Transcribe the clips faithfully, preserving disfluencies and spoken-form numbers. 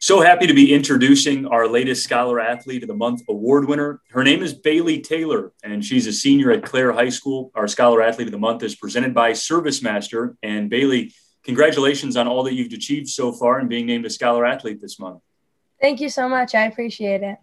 So happy to be introducing our latest Scholar Athlete of the Month award winner. Her name is Bailey Taylor, and she's a senior at Clare High School. Our Scholar Athlete of the Month is presented by ServiceMaster. And Bailey, congratulations on all that you've achieved so far and being named a Scholar Athlete this month. Thank you so much. I appreciate it.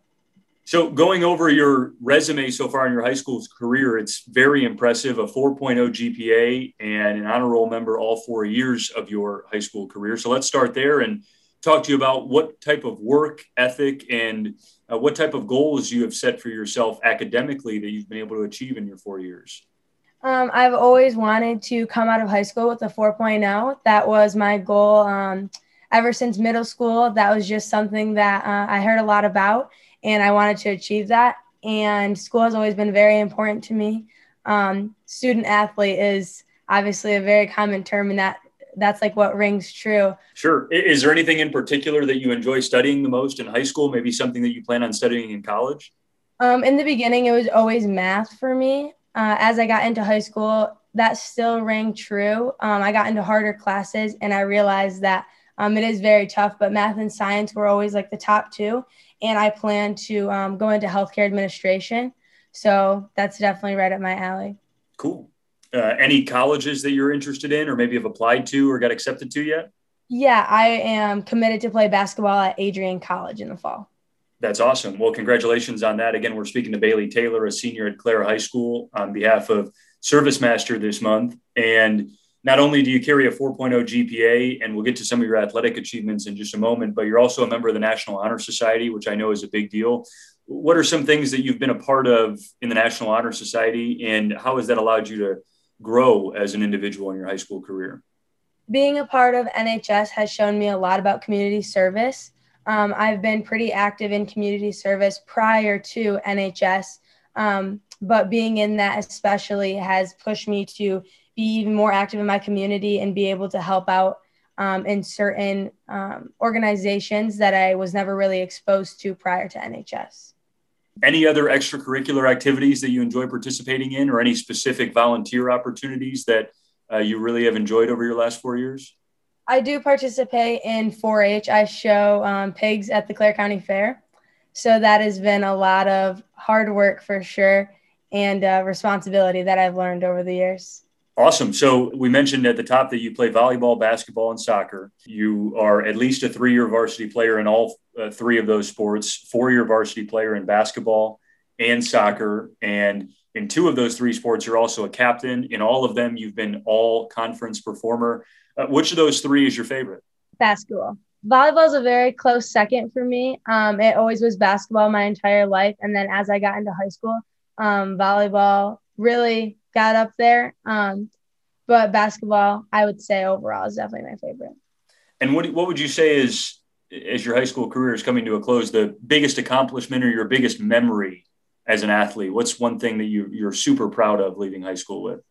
So going over your resume so far in your high school career, it's very impressive, a four point oh G P A and an honor roll member all four years of your high school career. So let's start there and talk to you about what type of work ethic and uh, what type of goals you have set for yourself academically that you've been able to achieve in your four years. Um, I've always wanted to come out of high school with a four point oh. That was my goal um, ever since middle school. That was just something that uh, I heard a lot about, and I wanted to achieve that. And school has always been very important to me. Um, student athlete is obviously a very common term, and that that's like what rings true. Sure. Is there anything in particular that you enjoy studying the most in high school? Maybe something that you plan on studying in college? Um, in the beginning, it was always math for me. Uh, as I got into high school, that still rang true. Um, I got into harder classes and I realized that um, it is very tough, but math and science were always like the top two. And I plan to um, go into healthcare administration. So that's definitely right up my alley. Cool. Uh, any colleges that you're interested in or maybe have applied to or got accepted to yet? Yeah, I am committed to play basketball at Adrian College in the fall. That's awesome. Well, congratulations on that. Again, we're speaking to Bailey Taylor, a senior at Clare High School, on behalf of ServiceMaster this month. And not only do you carry a four point oh G P A, and we'll get to some of your athletic achievements in just a moment, but you're also a member of the National Honor Society, which I know is a big deal. What are some things that you've been a part of in the National Honor Society, and how has that allowed you to grow as an individual in your high school career? Being a part of N H S has shown me a lot about community service. Um, I've been pretty active in community service prior to N H S, um, but being in that especially has pushed me to be even more active in my community and be able to help out um, in certain um, organizations that I was never really exposed to prior to N H S. Any other extracurricular activities that you enjoy participating in, or any specific volunteer opportunities that uh, you really have enjoyed over your last four years? I do participate in four H. I show um, pigs at the Clare County Fair. So that has been a lot of hard work for sure, and uh, responsibility that I've learned over the years. Awesome. So we mentioned at the top that you play volleyball, basketball, and soccer. You are at least a three-year varsity player in all uh, three of those sports, four-year varsity player in basketball and soccer. And in two of those three sports, you're also a captain. In all of them, you've been all-conference performer. Uh, which of those three is your favorite? Basketball. Volleyball is a very close second for me. Um, it always was basketball my entire life. And then as I got into high school, um, volleyball really got up there. Um, but basketball, I would say overall, is definitely my favorite. And what, what would you say is, as your high school career is coming to a close, the biggest accomplishment or your biggest memory as an athlete? What's one thing that you, you're super proud of leaving high school with?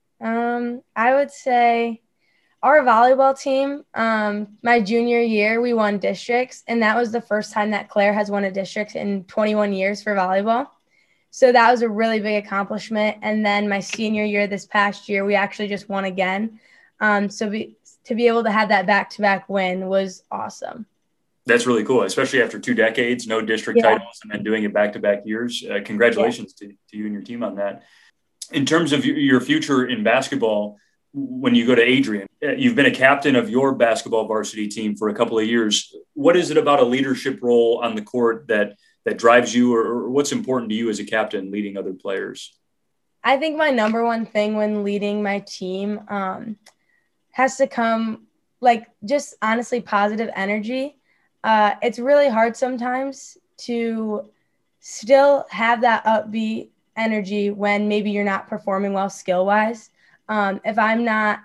Um, I would say our volleyball team, um, my junior year, we won districts, and that was the first time that Clare has won a district in twenty-one years for volleyball. So that was a really big accomplishment. And then my senior year, this past year, we actually just won again. Um, so be, to be able to have that back-to-back win was awesome. That's really cool, especially after two decades, no district yeah. titles, and then doing it back-to-back years. Uh, congratulations yeah. to, to you and your team on that. In terms of your future in basketball, when you go to Adrian, you've been a captain of your basketball varsity team for a couple of years. What is it about a leadership role on the court that that drives you, or, or what's important to you as a captain leading other players? I think my number one thing when leading my team um, has to come, like, just honestly positive energy. Uh, it's really hard sometimes to still have that upbeat energy when maybe you're not performing well skill-wise. Um, if I'm not,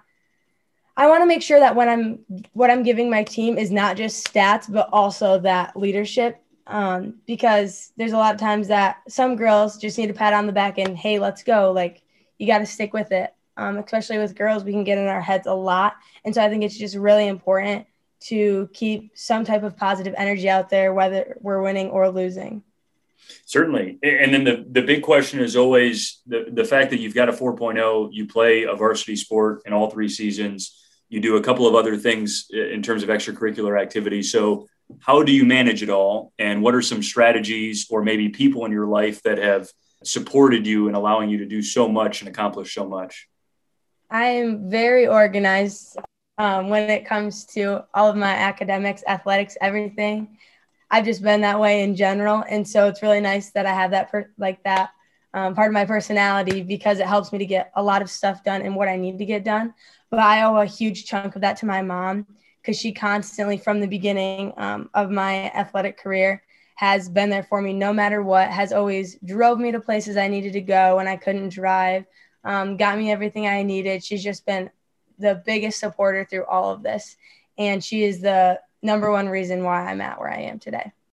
I want to make sure that when I'm, what I'm giving my team is not just stats, but also that leadership. Um, because there's a lot of times that some girls just need a pat on the back and, hey, let's go. Like, you got to stick with it. Um, especially with girls, we can get in our heads a lot. And so I think it's just really important to keep some type of positive energy out there, whether we're winning or losing. Certainly. And then the, the big question is always the, the fact that you've got a four point oh, you play a varsity sport in all three seasons, you do a couple of other things in terms of extracurricular activities. So How do you manage it all? And what are some strategies or maybe people in your life that have supported you in allowing you to do so much and accomplish so much? I am very organized um, when it comes to all of my academics, athletics, everything. I've just been that way in general. And so it's really nice that I have that per- like that um, part of my personality, because it helps me to get a lot of stuff done and what I need to get done. But I owe a huge chunk of that to my mom, because she constantly, from the beginning um, of my athletic career, has been there for me no matter what, has always drove me to places I needed to go when I couldn't drive, um, got me everything I needed. She's just been the biggest supporter through all of this. And she is the number one reason why I'm at where I am today.